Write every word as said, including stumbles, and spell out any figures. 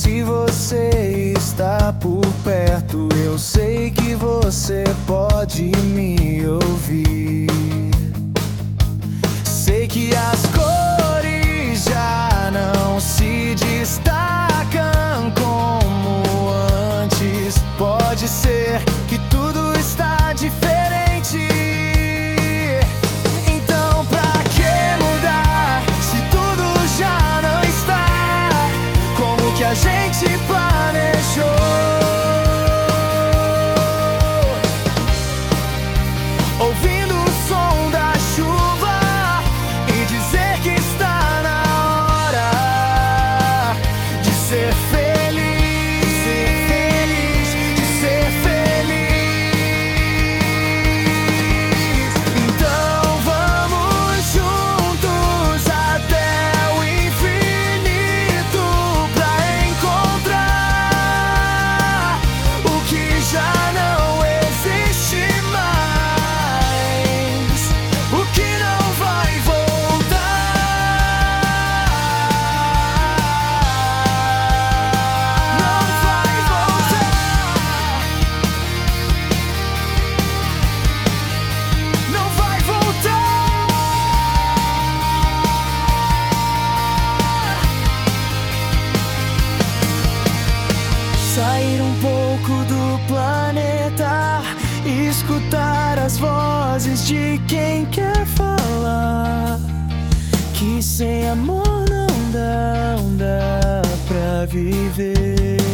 Se você está por perto, eu sei que você pode me ouvir. Sei que as cores já não se destacam como antes. Pode ser que tudo está diferente. Então pra que mudar se tudo já não está como que a gente planejou? Ouvindo o som da chuva e dizer que está na hora de ser feliz, ser feliz, de ser feliz. Então vamos juntos até o infinito pra encontrar o que já não existe mais, o que não vai voltar, não vai voltar, não vai voltar. Sair um pouco do planeta, escutar as vozes de quem quer falar que sem amor não dá, não dá pra viver.